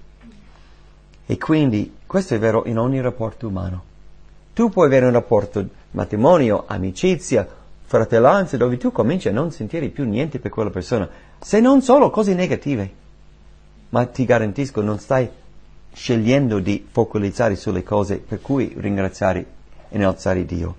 [SPEAKER 2] E quindi questo è vero in ogni rapporto umano. Tu puoi avere un rapporto matrimonio, amicizia, fratellanza, dove tu cominci a non sentire più niente per quella persona, se non solo cose negative. Ma ti garantisco, non stai scegliendo di focalizzare sulle cose per cui ringraziare e innalzare Dio.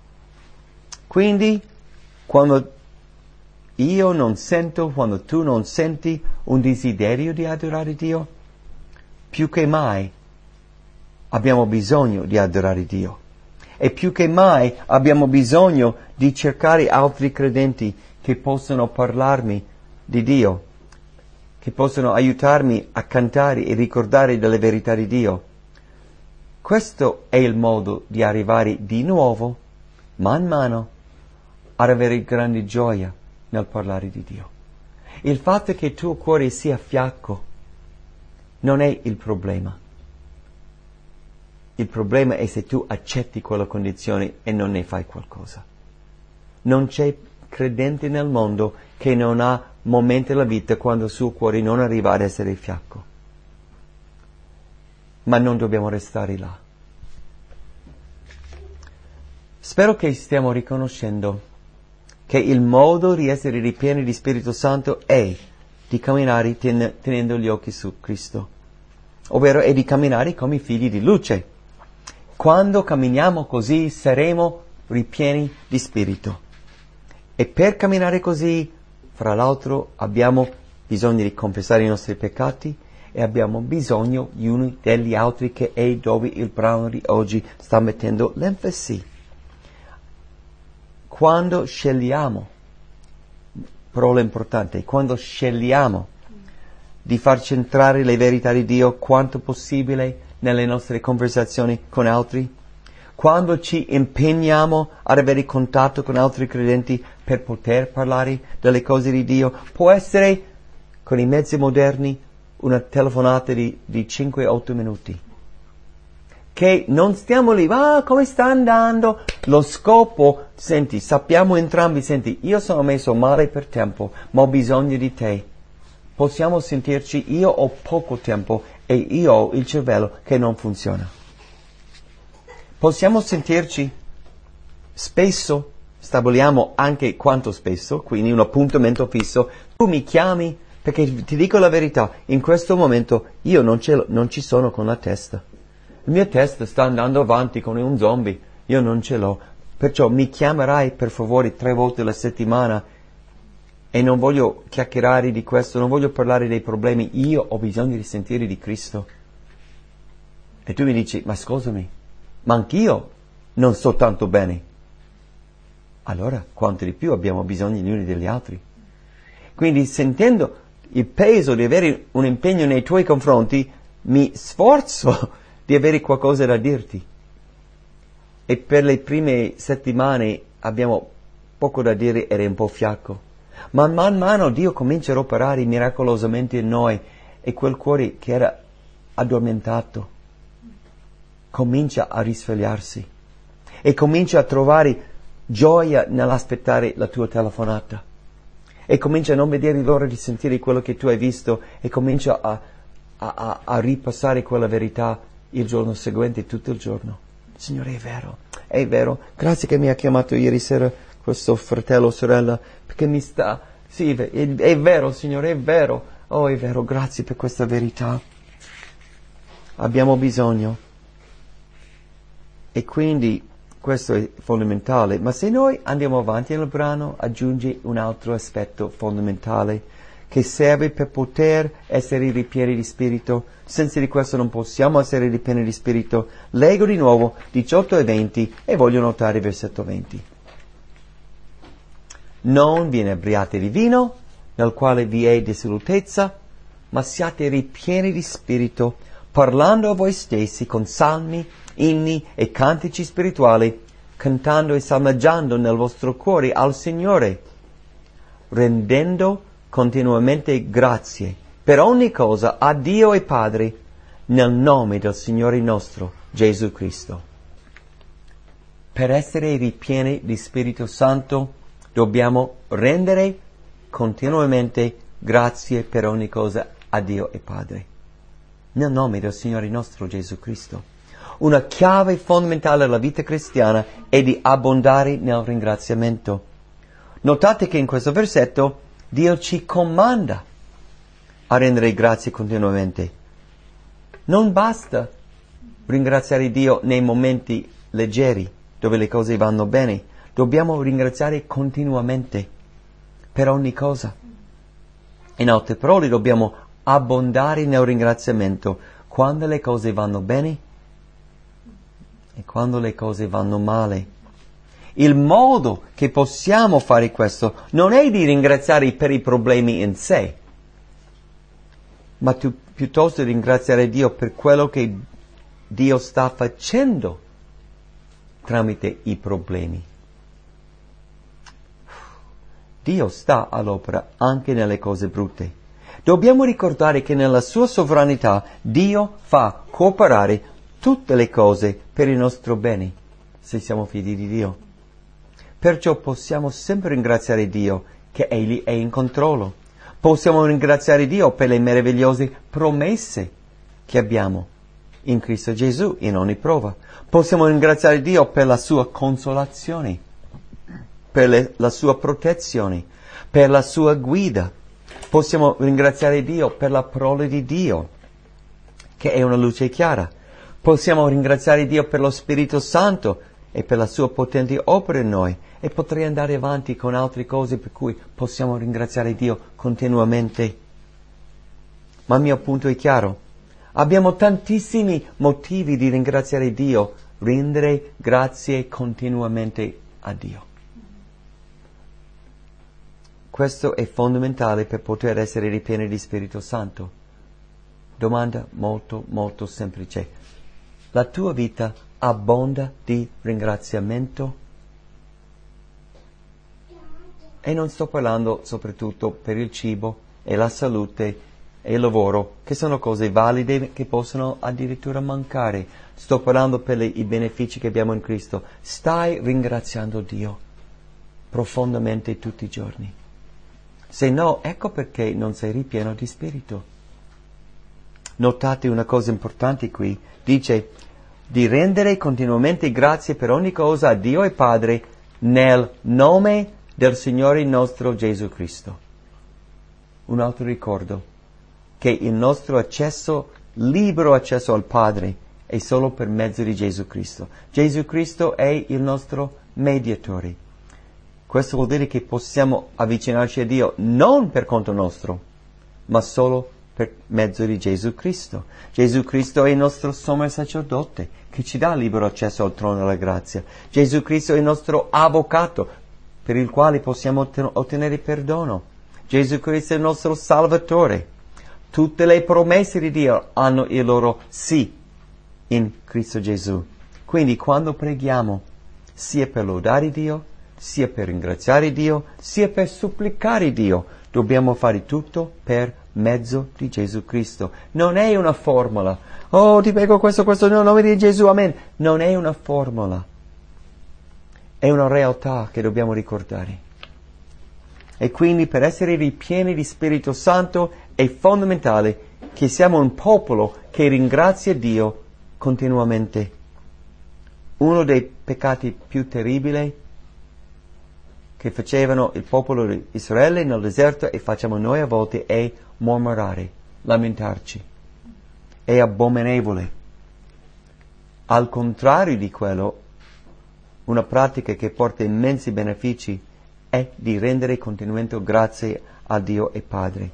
[SPEAKER 2] Quindi, quando io non sento, quando tu non senti un desiderio di adorare Dio, più che mai abbiamo bisogno di adorare Dio. E più che mai abbiamo bisogno di cercare altri credenti che possano parlarmi di Dio, che possono aiutarmi a cantare e ricordare delle verità di Dio. Questo è il modo di arrivare di nuovo, man mano, ad avere grande gioia nel parlare di Dio. Il fatto che il tuo cuore sia fiacco non è il problema. Il problema è se tu accetti quella condizione e non ne fai qualcosa. Non c'è credente nel mondo che non ha momenti nella vita quando il suo cuore non arriva ad essere fiacco. Ma non dobbiamo restare là. Spero che stiamo riconoscendo che il modo di essere ripieni di Spirito Santo è di camminare ten- tenendo gli occhi su Cristo, ovvero è di camminare come figli di luce. Quando camminiamo così saremo ripieni di Spirito. E per camminare così, fra l'altro, abbiamo bisogno di confessare i nostri peccati e abbiamo bisogno gli uni degli altri, che è dove il brano di oggi sta mettendo l'enfasi. Quando scegliamo, parola importante, quando scegliamo di far centrare le verità di Dio quanto possibile nelle nostre conversazioni con altri, quando ci impegniamo ad avere contatto con altri credenti per poter parlare delle cose di Dio, può essere con i mezzi moderni una telefonata di, di cinque otto minuti. Che non stiamo lì, ah, come sta andando? Lo scopo, senti, sappiamo entrambi, senti, io sono messo male per tempo, ma ho bisogno di te. Possiamo sentirci, io ho poco tempo e io ho il cervello che non funziona. Possiamo sentirci spesso, stabiliamo anche quanto spesso, quindi un appuntamento fisso. Tu mi chiami perché ti dico la verità, in questo momento io non, ce non ci sono con la testa. Il mio testa sta andando avanti come un zombie, io non ce l'ho. Perciò mi chiamerai per favore tre volte alla settimana e non voglio chiacchierare di questo, non voglio parlare dei problemi, io ho bisogno di sentire di Cristo. E tu mi dici, ma scusami, ma anch'io non sto tanto bene. Allora, quanto di più abbiamo bisogno gli uni degli altri. Quindi, sentendo il peso di avere un impegno nei tuoi confronti, mi sforzo di avere qualcosa da dirti. E per le prime settimane abbiamo poco da dire, eri un po' fiacco. Ma man mano Dio comincia a operare miracolosamente in noi e quel cuore che era addormentato comincia a risvegliarsi e comincia a trovare gioia nell'aspettare la tua telefonata e comincia a non vedere l'ora di sentire quello che tu hai visto e comincia a, a, a, a ripassare quella verità il giorno seguente, tutto il giorno. Signore, è vero, è vero, grazie che mi ha chiamato ieri sera questo fratello o sorella, perché mi sta, sì, è, è vero, Signore, è vero, oh, è vero, grazie per questa verità. Abbiamo bisogno. E quindi questo è fondamentale, ma se noi andiamo avanti nel brano, aggiunge un altro aspetto fondamentale che serve per poter essere ripieni di spirito. Senza di questo non possiamo essere ripieni di spirito. Leggo di nuovo diciotto e venti e voglio notare il versetto venti. Non vi inebriate di vino, nel quale vi è dissolutezza, ma siate ripieni di spirito, parlando a voi stessi con salmi, inni e cantici spirituali, cantando e salmeggiando nel vostro cuore al Signore, rendendo continuamente grazie per ogni cosa a Dio e Padre, nel nome del Signore nostro Gesù Cristo. Per essere ripieni di Spirito Santo dobbiamo rendere continuamente grazie per ogni cosa a Dio e Padre, nel nome del Signore nostro Gesù Cristo. Una chiave fondamentale della vita cristiana è di abbondare nel ringraziamento. Notate che in questo versetto Dio ci comanda a rendere grazie continuamente. Non basta ringraziare Dio nei momenti leggeri, dove le cose vanno bene. Dobbiamo ringraziare continuamente per ogni cosa. In altre parole, dobbiamo abbondare nel ringraziamento quando le cose vanno bene e quando le cose vanno male. Il modo che possiamo fare questo non è di ringraziare per i problemi in sé, ma tu, piuttosto ringraziare Dio per quello che Dio sta facendo tramite i problemi. Dio sta all'opera anche nelle cose brutte. Dobbiamo ricordare che nella sua sovranità Dio fa cooperare tutte le cose per il nostro bene, se siamo figli di Dio. Perciò possiamo sempre ringraziare Dio che Egli è in controllo. Possiamo ringraziare Dio per le meravigliose promesse che abbiamo in Cristo Gesù in ogni prova. Possiamo ringraziare Dio per la sua consolazione, per le, la sua protezione, per la sua guida. Possiamo ringraziare Dio per la parola di Dio, che è una luce chiara. Possiamo ringraziare Dio per lo Spirito Santo e per la sua potente opera in noi. E potrei andare avanti con altre cose per cui possiamo ringraziare Dio continuamente. Ma il mio punto è chiaro. Abbiamo tantissimi motivi di ringraziare Dio, rendere grazie continuamente a Dio. Questo è fondamentale per poter essere ripieni di Spirito Santo. Domanda molto, molto semplice. La tua vita abbonda di ringraziamento? E non sto parlando soprattutto per il cibo e la salute e il lavoro, che sono cose valide che possono addirittura mancare. Sto parlando per le, i benefici che abbiamo in Cristo. Stai ringraziando Dio profondamente tutti i giorni. Se no, ecco perché non sei ripieno di spirito. Notate una cosa importante qui. Dice di rendere continuamente grazie per ogni cosa a Dio e Padre nel nome del Signore nostro Gesù Cristo. Un altro ricordo, che il nostro accesso, libero accesso al Padre, è solo per mezzo di Gesù Cristo. Gesù Cristo è il nostro mediatore. Questo vuol dire che possiamo avvicinarci a Dio non per conto nostro, ma solo per mezzo di Gesù Cristo. Gesù Cristo è il nostro sommo sacerdote che ci dà libero accesso al trono della grazia. Gesù Cristo è il nostro avvocato per il quale possiamo ottenere perdono. Gesù Cristo è il nostro Salvatore. Tutte le promesse di Dio hanno il loro sì in Cristo Gesù. Quindi quando preghiamo, sia per lodare Dio, sia per ringraziare Dio, sia per supplicare Dio, dobbiamo fare tutto per mezzo di Gesù Cristo. Non è una formula. Oh, ti prego questo, questo, nel nome di Gesù, amen. Non è una formula. È una realtà che dobbiamo ricordare. E quindi per essere ripieni di Spirito Santo è fondamentale che siamo un popolo che ringrazia Dio continuamente. Uno dei peccati più terribili che facevano il popolo di Israele nel deserto e facciamo noi a volte è mormorare, lamentarci. È abominevole. Al contrario di quello, una pratica che porta immensi benefici è di rendere continuamente grazie a Dio e Padre.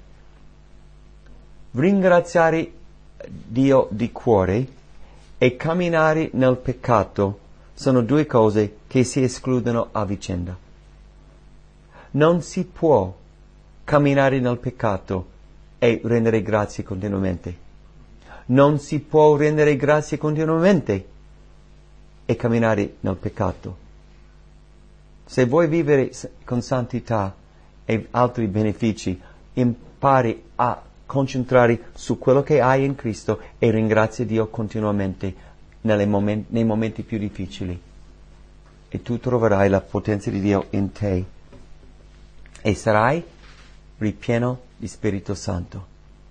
[SPEAKER 2] Ringraziare Dio di cuore e camminare nel peccato sono due cose che si escludono a vicenda. Non si può camminare nel peccato e rendere grazie continuamente. Non si può rendere grazie continuamente e camminare nel peccato. Se vuoi vivere con santità e altri benefici, impari a concentrare su quello che hai in Cristo e ringrazia Dio continuamente nelle momen- nei momenti più difficili. E tu troverai la potenza di Dio in te. E sarai ripieno di Spirito Santo.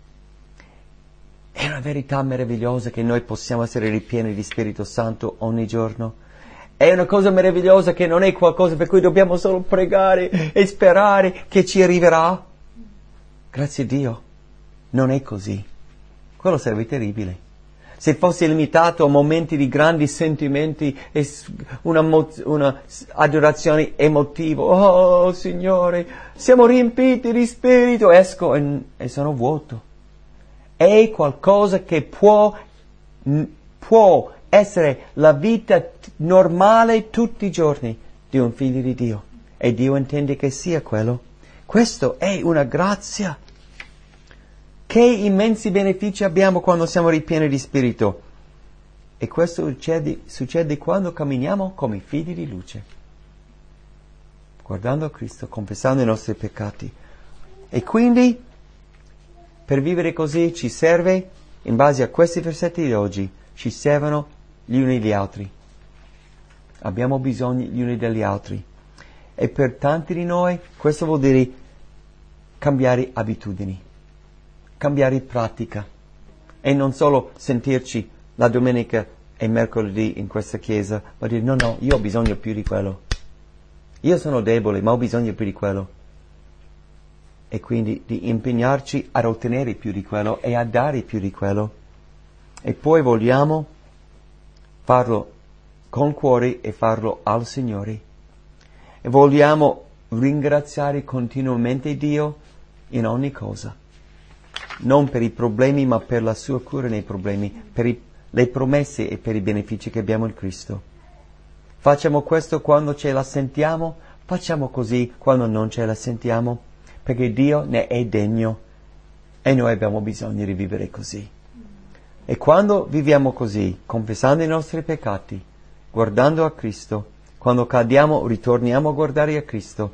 [SPEAKER 2] È una verità meravigliosa che noi possiamo essere ripieni di Spirito Santo ogni giorno. È una cosa meravigliosa che non è qualcosa per cui dobbiamo solo pregare e sperare che ci arriverà. Grazie a Dio, non è così. Quello sarebbe terribile. Se fosse limitato a momenti di grandi sentimenti e una, mo- una adorazione emotiva, oh Signore, siamo riempiti di spirito, esco e, e sono vuoto. È qualcosa che può, n- può essere la vita t- normale tutti i giorni di un figlio di Dio. E Dio intende che sia quello. Questo è una grazia. Che immensi benefici abbiamo quando siamo ripieni di Spirito. E questo succede, succede quando camminiamo come figli di luce. Guardando a Cristo, confessando i nostri peccati. E quindi, per vivere così ci serve, in base a questi versetti di oggi, ci servono gli uni gli altri. Abbiamo bisogno gli uni degli altri. E per tanti di noi, questo vuol dire cambiare abitudini. Cambiare pratica e non solo sentirci la domenica e mercoledì in questa chiesa, ma dire no, no, io ho bisogno più di quello. Io sono debole, ma ho bisogno più di quello. E quindi di impegnarci ad ottenere più di quello e a dare più di quello. E poi vogliamo farlo con cuore e farlo al Signore. E vogliamo ringraziare continuamente Dio in ogni cosa. Non per i problemi, ma per la sua cura nei problemi, per i, le promesse e per i benefici che abbiamo in Cristo. Facciamo questo quando ce la sentiamo, facciamo così quando non ce la sentiamo, perché Dio ne è degno e noi abbiamo bisogno di vivere così. E quando viviamo così, confessando i nostri peccati, guardando a Cristo, quando cadiamo, ritorniamo a guardare a Cristo,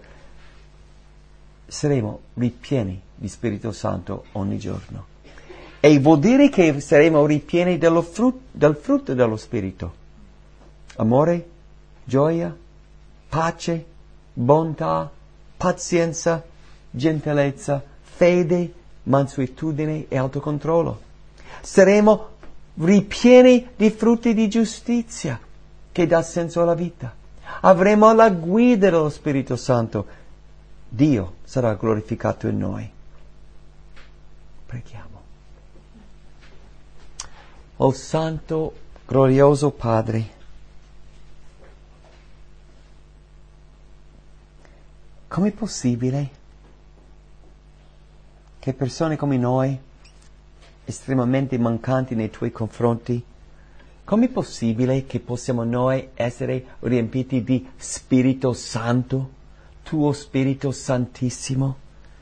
[SPEAKER 2] saremo ripieni di Spirito Santo ogni giorno. E vuol dire che saremo ripieni dello frutto, del frutto dello Spirito. Amore, gioia, pace, bontà, pazienza, gentilezza, fede, mansuetudine e autocontrollo. Saremo ripieni di frutti di giustizia che dà senso alla vita. Avremo la guida dello Spirito Santo. Dio sarà glorificato in noi. Preghiamo. O Santo, glorioso Padre, com'è possibile che persone come noi estremamente mancanti nei tuoi confronti? Com'è possibile che possiamo noi essere riempiti di Spirito Santo, tuo Spirito Santissimo?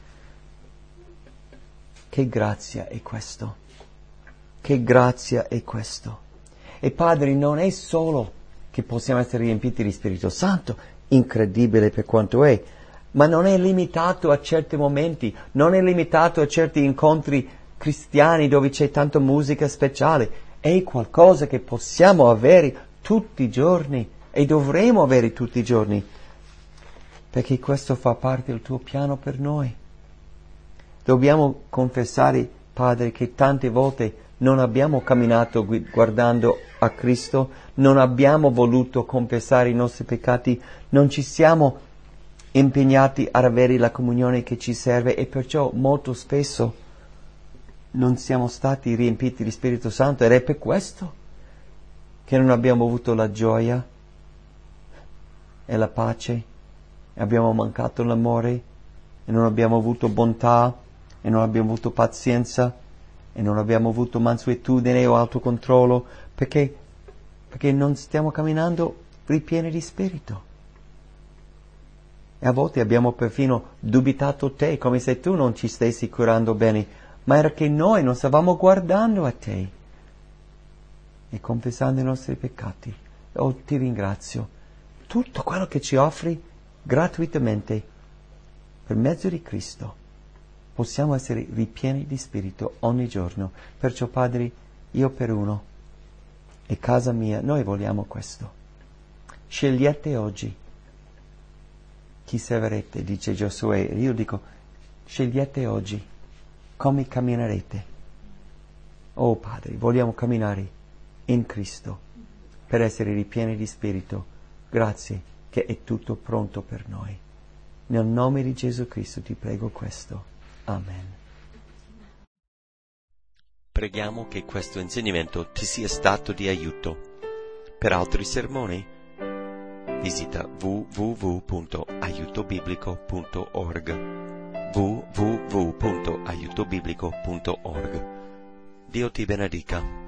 [SPEAKER 2] Che grazia è questo? Che grazia è questo? E Padre, non è solo che possiamo essere riempiti di Spirito Santo, incredibile per quanto è, ma non è limitato a certi momenti, non è limitato a certi incontri cristiani dove c'è tanta musica speciale. È qualcosa che possiamo avere tutti i giorni e dovremo avere tutti i giorni, perché questo fa parte del tuo piano per noi. Dobbiamo confessare, Padre, che tante volte non abbiamo camminato guardando a Cristo, non abbiamo voluto confessare i nostri peccati, non ci siamo impegnati ad avere la comunione che ci serve e perciò molto spesso non siamo stati riempiti di Spirito Santo ed è per questo che non abbiamo avuto la gioia e la pace, abbiamo mancato l'amore e non abbiamo avuto bontà e non abbiamo avuto pazienza e non abbiamo avuto mansuetudine o autocontrollo perché, perché non stiamo camminando ripieni di Spirito. E a volte abbiamo perfino dubitato te, come se tu non ci stessi curando bene, ma era che noi non stavamo guardando a te e confessando i nostri peccati. Oh, ti ringrazio. Tutto quello che ci offri gratuitamente per mezzo di Cristo possiamo essere ripieni di Spirito ogni giorno. Perciò, Padre, io per uno e casa mia, noi vogliamo questo. Scegliete oggi chi servirete, dice Giosuè. Io dico, scegliete oggi come camminerete. Oh Padre, vogliamo camminare in Cristo per essere ripieni di Spirito. Grazie che è tutto pronto per noi. Nel nome di Gesù Cristo ti prego questo. Amen.
[SPEAKER 1] Preghiamo che questo insegnamento ti sia stato di aiuto. Per altri sermoni visita w w w punto aiuto biblico punto org w w w punto aiuto biblico punto org. Dio ti benedica.